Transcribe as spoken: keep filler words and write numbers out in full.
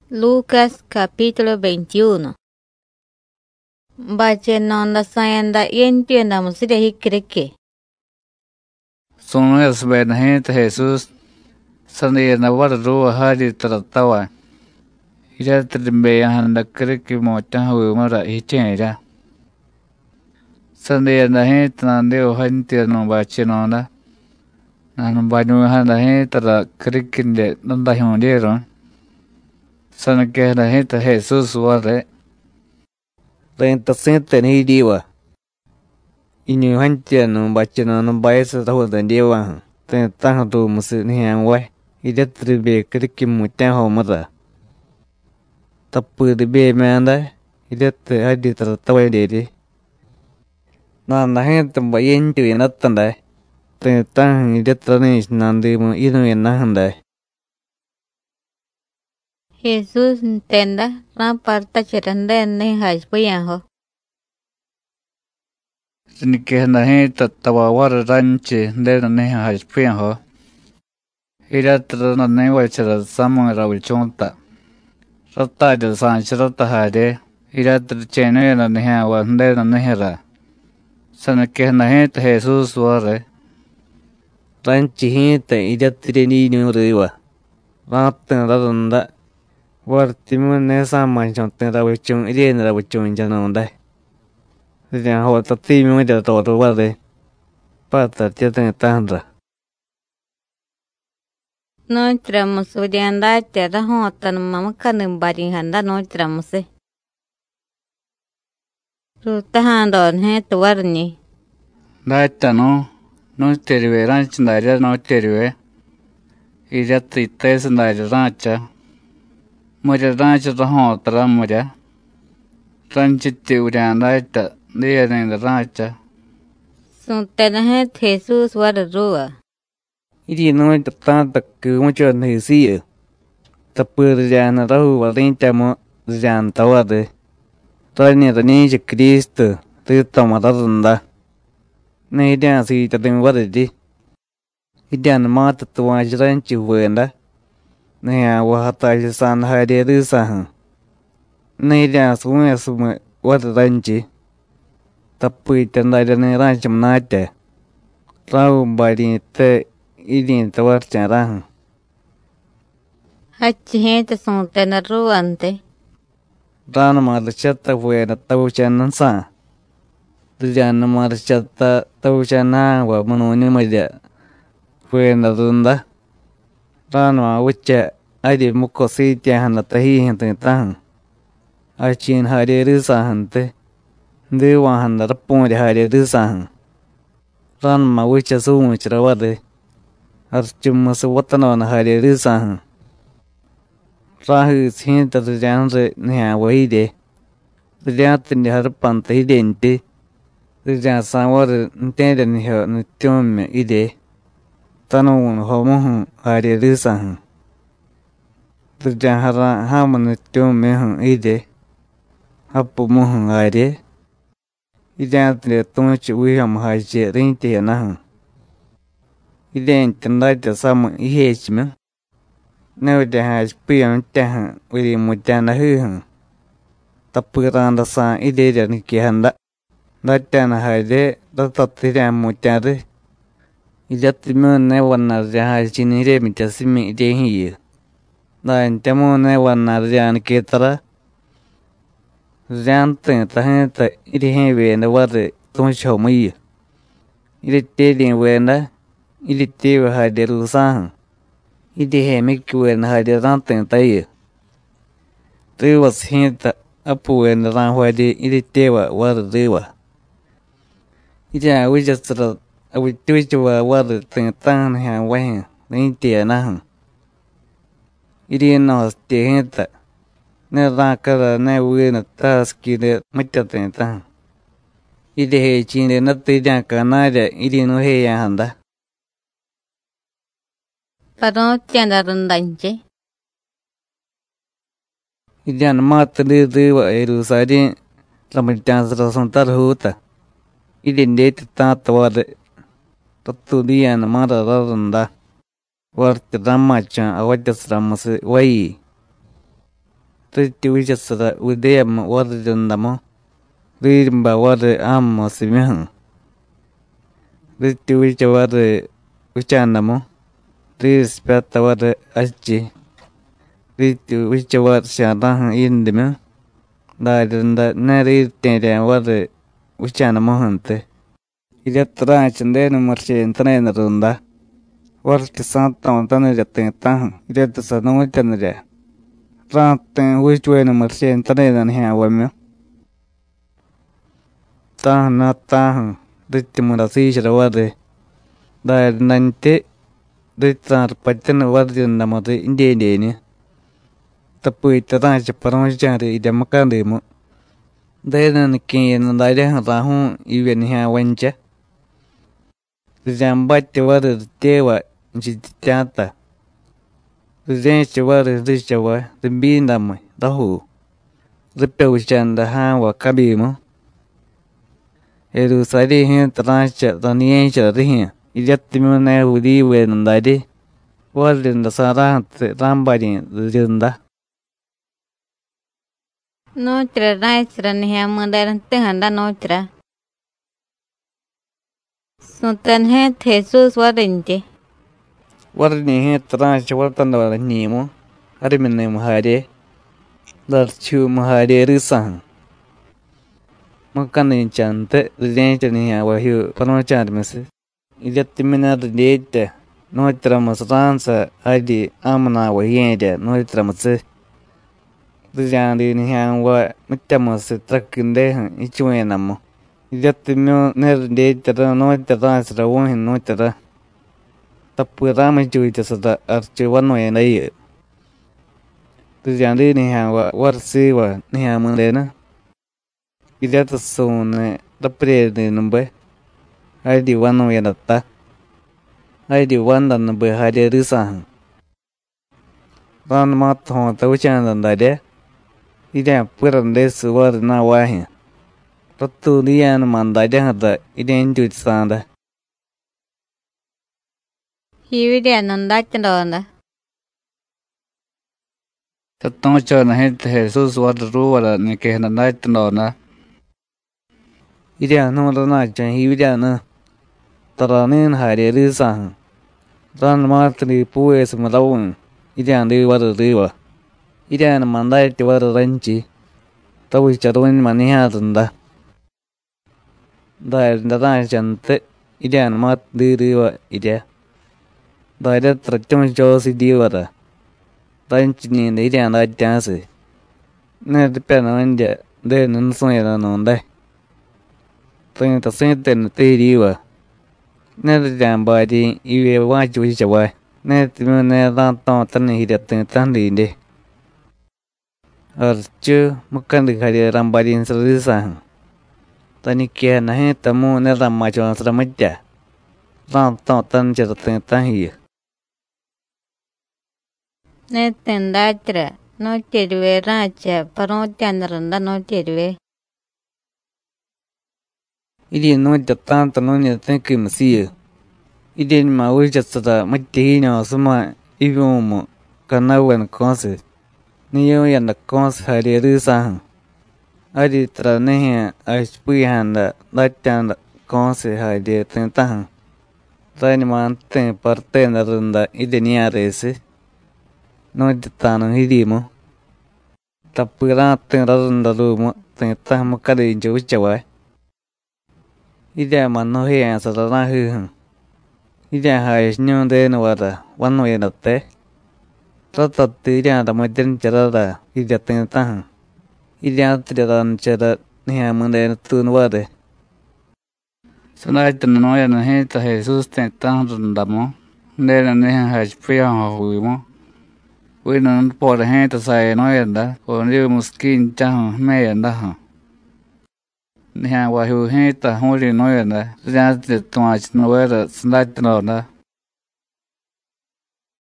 Lucas capítulo veintiuno. Bachenonda sayanda yentienda musire hikreke. Son es benahit Jesús sanir na war ruwa haji tratawa. Ira trimbe handa kreki mocha hu mara hichenja. Sanir na hit na deo hantir no bachenonda. Nan banu handa hit tra krekinde nanda hondero. Sana que la gente Jesús warre Renta sente ni diwa inu hantia no bachana no baisa tahu dan diwa ten tang tu musu ni yang wai ida tribe kriki mutan ho mata tapu de be manda ida te hadi tra tawai de de na na hen tam bayen tu na tanda ten tang ida tra ni nande mo inu na handa. Jesús entenda na parta cherande ne hajpuyanho. ni que na gente tawa war ranche de na ne hajpian ho. Ira tra na ne wa chara samang ra wilchonta. Rata de san chirata hade ira tra chene na ne ha wa de na ne ra. Sana que na gente Jesús warre Ranchi hita ida tre ni no rewa ratan radanda war timun ne sama chon ten ra wichung ide na wichung jano dai dia ho ta ti mi de to to wa de pa ta te ten tan ra No tramus udianda terra hotan mama kanim bari handa no tramuse. Ruta handon he tuwarni. Daita no no terve ranch ndaria no terve. Ira trites ndaria rancha. Moja rancha raho tra moja. Ranchi te urian daita dia ne rancha. Suntena he Jesús war rua. idi no ta ta ku mo cho ne si ta pu ya na ra hu wa rin ta mo jan ta wa de ta ni ta ni je Cristo tu ta ma ta da ne dia si ta den wa de di idan ma ta tu wa jan chi wenda ne ya wa ta ji san ha de du sa han ne dia su me su me wa ta dan chi ta pu ta na de ne ran chim na te ra u ba di te idin ta war cha ra han Hachi he te suntena ruante. rana ma da chatta we na ta u cha nan sa du ja na ma da chatta ta u cha na wa mo no ni ma ja we na dunda rana ma u cha ai de mu ko si ta han ta hi han te ta han a chin ha de ru sa han te de wa han da pu de ha de ru sa han ran ma u cha su mu cha wa de ar chum ma su wa ta na ha de ru sa han ra hu sin ta de jan re ne ha wa hi de de ja tin de har pan te hi den te de ja sa wa de te de ni ha ni tum me i de ta no ho mo hu ha de ru sa han de ja ha ra ha mo ni tum me hu i de ha pu mo hu ha de i ja de tum chi wi ha ma ha je rin te na han i den tin da de sa mo i he chi me nếu để hai pion ta vì một cha na hư hằng tập ran da sa ide de ni ki handa da ta na hai de da ta ti ra một cha de ida ti mo ne wan na ja hai chi ni re mi ta si mi de hi da en ta mo ne wan na ja ni ke tara jan te ta he ta ide he we na wa de ton chou mi ide te de we na ide te wa hai de lu sa hằng idi he mi kuen ha de ran ten tai tu was hint apu en ran hwa de idi te wa wa de wa idi a wi just ra a wi tu ju wa wa de ten tan ha wa he ni te na han idi no te hint ne ra ka ra ne wi na ta ski de ma ta ten tan idi he chi ne na te ja ka na de idi no he ya han da Paro tienda rundanche. idan ma ta de de wa e ru sa de la ma ta sa san tar hu ta idin de ta ta wa de ta tu di an ma ra ra runda war ta ma cha a wa ta sa ma se wai Riti wichasada udayam wadadandamo. Rimba wada amo simihan. Riti wicha wada uchanamo. Rispata wada achi. Riti wicha wada shadahan indime. Dadanda nari tere wada uchanamo hante. Idatara chandena marshe entrena runda. Warti santa tane jaten tahan. Idata sanamo tanere. Raten wichwena marshe entrena niya wame. Tahan na tahan. Riti murasishra wada. Dadante. Rita patena wada namade indene. Tapu itara chaparanjari idamakandemo. Daidan kin daidan rahun even here wencha. Zambati wada tewa jitata. Zench wada richawa, the bindam, the who. The Pelchan, the Hawa Kabimo. Edu Sadi him trancha, the Niencha, the him. Ijatimuna would even and daddy. Was in the Sarah, Rambadi, the Junda. Nutra naitra niya mudaran tehanda nutra. Sultan het Jesus warinti. Warni hit ranch watan the Nemo. Arimin Mahade. That's two Mahade Risan. Makanin chante, the danger near where you pronounce missus. Ijatimina the date. Noitra must answer. I did Amana were here, Noitra must. The Jandi in him were Mitamus truck in there, each way namo. Yet the mill never did the note the dance the one in noted. Tapurama Juitas of the Archie one way in a year. The Jandi in him were what see were near Mundena. It let us soon the prayer number. I did one way at that. I did one the number had a reason. Ron Maton, the Wichan and the day. Ida put on this word now why. But to the animal I had the identity sound. He would an undacted. The tongue hit Jesus was the ruler and can a night nona. Ida no the night and he would know. Taranin had a reason. Ron Martin Pues Malone. Ida and the water river. Ida and Mandai to water renchi. The which are doing money had on the. The ranch and Ida and Mat the river Ida. The death Trachum Josie Divara. Ranch in Ida and I dance. Near the pen of India, then and so on that. Think the saint and the river. Never damn body, you watch which away. Net near that thought and he that Tandy in day. Archu Mukandi had a rambadi in Salisan. Tanikia Nahe Tamu never much on Sramaja. Round thought Tanjatan here. Netin datra. No tidwe racha, Parotanranda no tidwe. He didn't know the tant alone think him see you. He didn't my wish at the Matina or some even Kanawan concert. Neo and the cons had a reason. I did Traneha, I speak hand that time concert had a tentan. Raiman ten partner in the Idenia race. No the tan hidimo. Tapura ten rather the room, tentam carry Jowichaway. Ida man no hands at the Rahu. Ida has no day no other, one way at the Rata Tidia the Modern Gerada, Ida Tentan. Ida Tidan Cheddar, Niamun Tun Wade. So night the noy and hate the Jesus Tentan Damo. Then and then has fear of women. We don't pour the hand to say no and that, or new muskin jam may and that. Nia wa hu he ta ho ri no ya na ja de twa ch no wa da snat no na